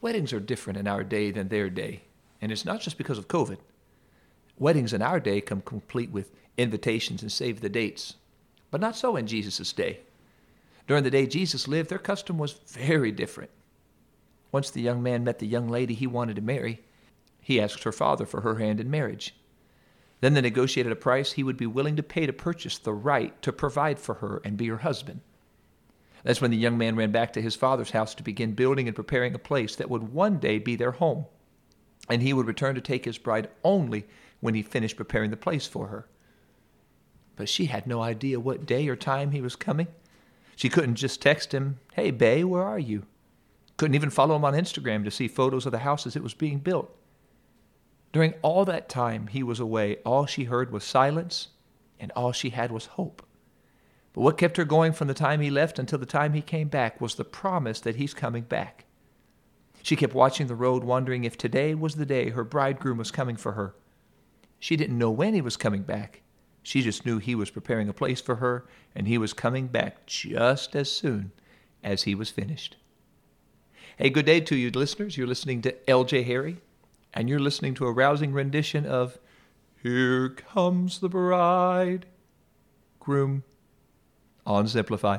Weddings are different in our day than their day, and it's not just because of COVID. Weddings in our day come complete with invitations and save the dates, but not so in Jesus' day. During the day Jesus lived, their custom was very different. Once the young man met the young lady he wanted to marry, he asked her father for her hand in marriage. Then they negotiated a price he would be willing to pay to purchase the right to provide for her and be her husband. That's when the young man ran back to his father's house to begin building and preparing a place that would one day be their home. And he would return to take his bride only when he finished preparing the place for her. But she had no idea what day or time he was coming. She couldn't just text him, "Hey, bae, where are you?" Couldn't even follow him on Instagram to see photos of the house as it was being built. During all that time he was away, all she heard was silence, and all she had was hope. But what kept her going from the time he left until the time he came back was the promise that he's coming back. She kept watching the road, wondering if today was the day her bridegroom was coming for her. She didn't know when he was coming back. She just knew he was preparing a place for her, and he was coming back just as soon as he was finished. Hey, good day to you, listeners. You're listening to L.J. Harry, and you're listening to a rousing rendition of "Here Comes the Bride" Groom on Simplify.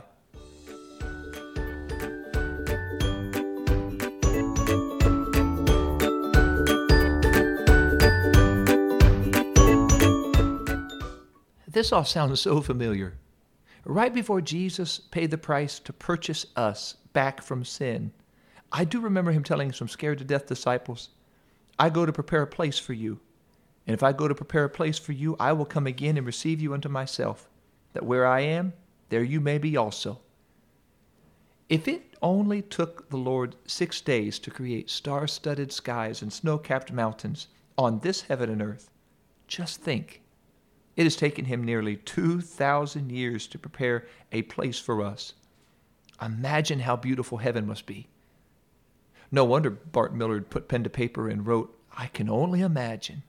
This all sounds so familiar. Right before Jesus paid the price to purchase us back from sin, I do remember him telling some scared-to-death disciples, "I go to prepare a place for you. And if I go to prepare a place for you, I will come again and receive you unto myself, that where I am, there you may be also." If it only took the Lord 6 days to create star-studded skies and snow-capped mountains on this heaven and earth, just think. It has taken him nearly 2,000 years to prepare a place for us. Imagine how beautiful heaven must be. No wonder Bart Millard put pen to paper and wrote, "I can only imagine."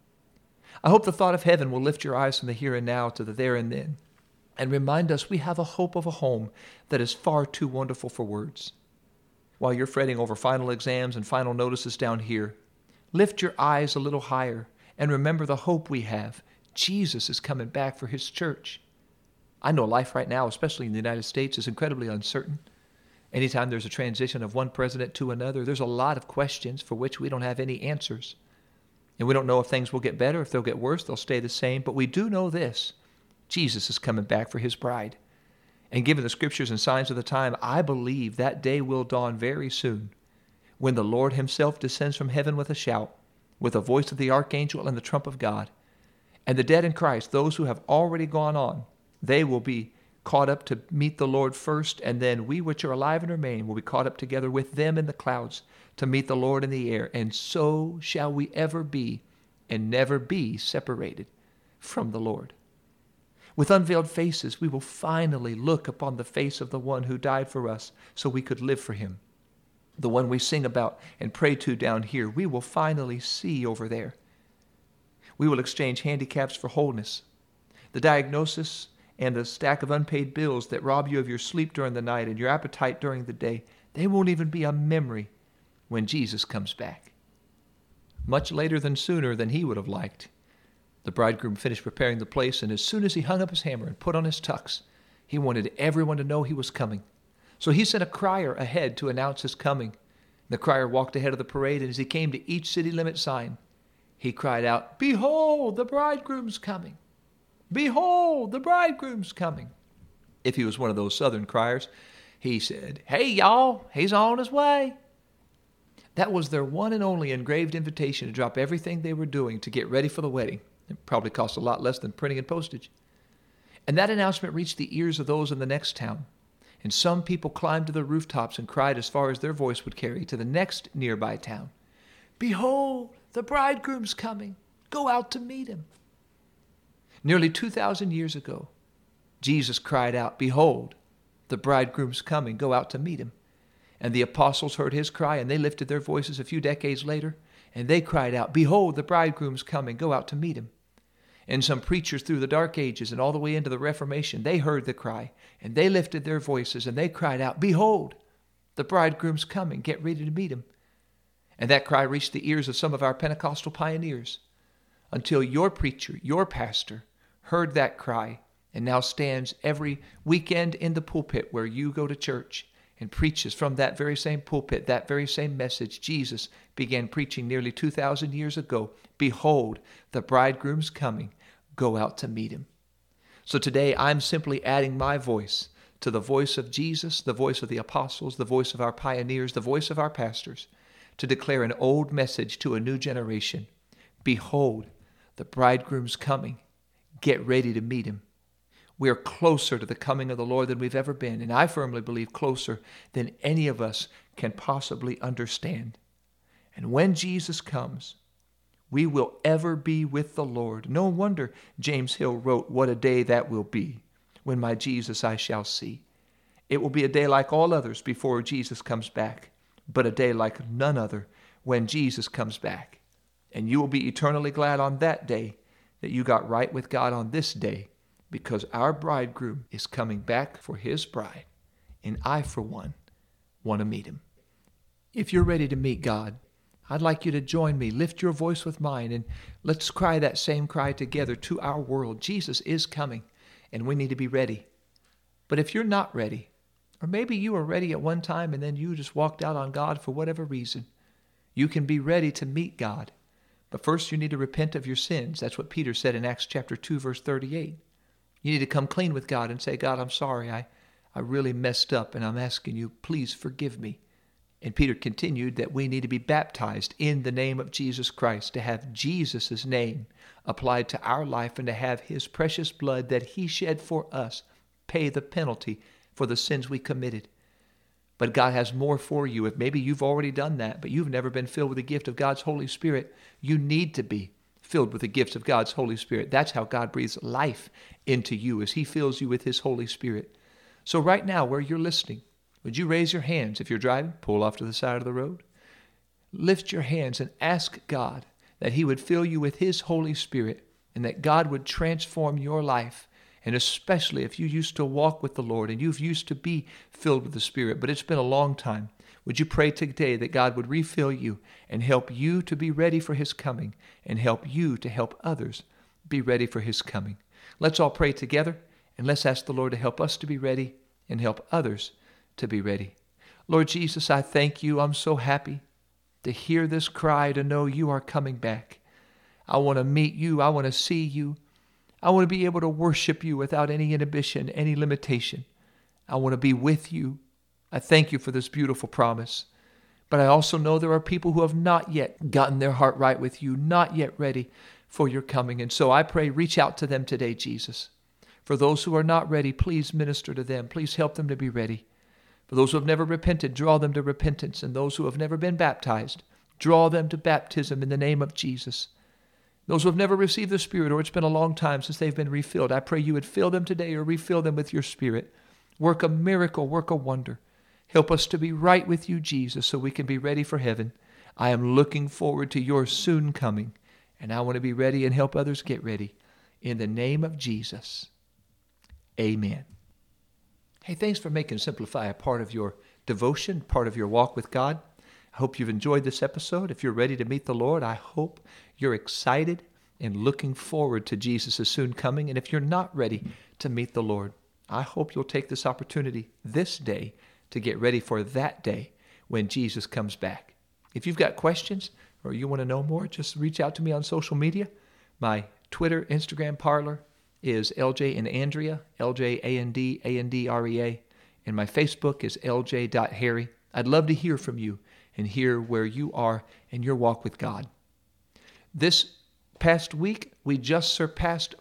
I hope the thought of heaven will lift your eyes from the here and now to the there and then, and remind us we have a hope of a home that is far too wonderful for words. While you're fretting over final exams and final notices down here, lift your eyes a little higher and remember the hope we have. Jesus is coming back for his church. I know life right now, especially in the United States, is incredibly uncertain. Anytime there's a transition of one president to another, there's a lot of questions for which we don't have any answers. And we don't know if things will get better, if they'll get worse, they'll stay the same. But we do know this: Jesus is coming back for his bride. And given the scriptures and signs of the time, I believe that day will dawn very soon, when the Lord himself descends from heaven with a shout, with the voice of the archangel and the trump of God. And the dead in Christ, those who have already gone on, they will be caught up to meet the Lord first, and then we which are alive and remain will be caught up together with them in the clouds to meet the Lord in the air. And so shall we ever be, and never be separated from the Lord. With unveiled faces, we will finally look upon the face of the one who died for us so we could live for him. The one we sing about and pray to down here, we will finally see over there. We will exchange handicaps for wholeness. The diagnosis and the stack of unpaid bills that rob you of your sleep during the night and your appetite during the day, they won't even be a memory when Jesus comes back. Much later than sooner than he would have liked. The bridegroom finished preparing the place, and as soon as he hung up his hammer and put on his tux, he wanted everyone to know he was coming. So he sent a crier ahead to announce his coming. The crier walked ahead of the parade, and as he came to each city limit sign, he cried out, "Behold, the bridegroom's coming! Behold, the bridegroom's coming!" If he was one of those southern criers, he said, "Hey, y'all, he's on his way." That was their one and only engraved invitation to drop everything they were doing to get ready for the wedding. It probably cost a lot less than printing and postage. And that announcement reached the ears of those in the next town. And some people climbed to the rooftops and cried as far as their voice would carry to the next nearby town, "Behold, the bridegroom's coming. Go out to meet him." Nearly 2,000 years ago, Jesus cried out, "Behold, the bridegroom's coming. Go out to meet him." And the apostles heard his cry, and they lifted their voices a few decades later, and they cried out, "Behold, the bridegroom's coming. Go out to meet him." And some preachers through the Dark Ages and all the way into the Reformation, they heard the cry, and they lifted their voices, and they cried out, "Behold, the bridegroom's coming. Get ready to meet him." And that cry reached the ears of some of our Pentecostal pioneers until your preacher, your pastor, heard that cry and now stands every weekend in the pulpit where you go to church and preaches from that very same pulpit, that very same message Jesus began preaching nearly 2,000 years ago. Behold, the bridegroom's coming. Go out to meet him. So today I'm simply adding my voice to the voice of Jesus, the voice of the apostles, the voice of our pioneers, the voice of our pastors, to declare an old message to a new generation. Behold, the bridegroom's coming. Get ready to meet him. We are closer to the coming of the Lord than we've ever been, and I firmly believe closer than any of us can possibly understand. And when Jesus comes, we will ever be with the Lord. No wonder James Hill wrote, "What a day that will be, when my Jesus I shall see." It will be a day like all others before Jesus comes back, but a day like none other when Jesus comes back. And you will be eternally glad on that day that you got right with God on this day, because our bridegroom is coming back for his bride, and I, for one, want to meet him. If you're ready to meet God, I'd like you to join me. Lift your voice with mine, and let's cry that same cry together to our world. Jesus is coming, and we need to be ready. But if you're not ready, or maybe you were ready at one time and then you just walked out on God for whatever reason, you can be ready to meet God. But first you need to repent of your sins. That's what Peter said in Acts chapter 2, verse 38. You need to come clean with God and say, "God, I'm sorry. I really messed up, and I'm asking you, please forgive me." And Peter continued that we need to be baptized in the name of Jesus Christ, to have Jesus' name applied to our life and to have his precious blood that he shed for us pay the penalty for the sins we committed. But God has more for you. If maybe you've already done that, but you've never been filled with the gift of God's Holy Spirit, you need to be filled with the gifts of God's Holy Spirit. That's how God breathes life into you, as he fills you with his Holy Spirit. So right now, where you're listening, would you raise your hands? If you're driving, pull off to the side of the road. Lift your hands and ask God that he would fill you with his Holy Spirit, and that God would transform your life. And especially if you used to walk with the Lord and you've used to be filled with the Spirit, but it's been a long time, would you pray today that God would refill you and help you to be ready for his coming, and help you to help others be ready for his coming? Let's all pray together, and let's ask the Lord to help us to be ready and help others to be ready. Lord Jesus, I thank you. I'm so happy to hear this cry, to know you are coming back. I want to meet you. I want to see you. I want to be able to worship you without any inhibition, any limitation. I want to be with you. I thank you for this beautiful promise. But I also know there are people who have not yet gotten their heart right with you, not yet ready for your coming. And so I pray, reach out to them today, Jesus. For those who are not ready, please minister to them. Please help them to be ready. For those who have never repented, draw them to repentance. And those who have never been baptized, draw them to baptism in the name of Jesus. Those who have never received the Spirit, or it's been a long time since they've been refilled, I pray you would fill them today, or refill them with your Spirit. Work a miracle, work a wonder. Help us to be right with you, Jesus, so we can be ready for heaven. I am looking forward to your soon coming, and I want to be ready and help others get ready. In the name of Jesus, amen. Hey, thanks for making Simplify a part of your devotion, part of your walk with God. I hope you've enjoyed this episode. If you're ready to meet the Lord, I hope you're excited and looking forward to Jesus' soon coming. And if you're not ready to meet the Lord, I hope you'll take this opportunity this day to get ready for that day when Jesus comes back. If you've got questions or you want to know more, just reach out to me on social media. My Twitter, Instagram, Parler is LJ and Andrea, LJANDANDREA. And my Facebook is LJ.Harry. I'd love to hear from you and hear where you are in your walk with God. This past week, we just surpassed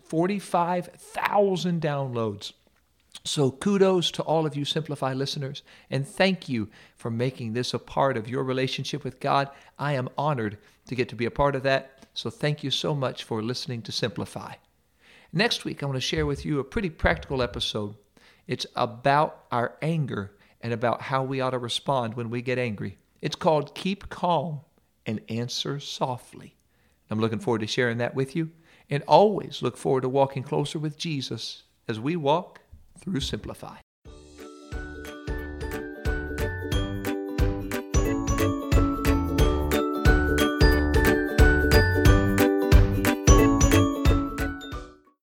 45,000 downloads. So kudos to all of you Simplify listeners, and thank you for making this a part of your relationship with God. I am honored to get to be a part of that, so thank you so much for listening to Simplify. Next week, I want to share with you a pretty practical episode. It's about our anger and about how we ought to respond when we get angry. It's called Keep Calm and Answer Softly. I'm looking forward to sharing that with you, and always look forward to walking closer with Jesus as we walk through Simplify.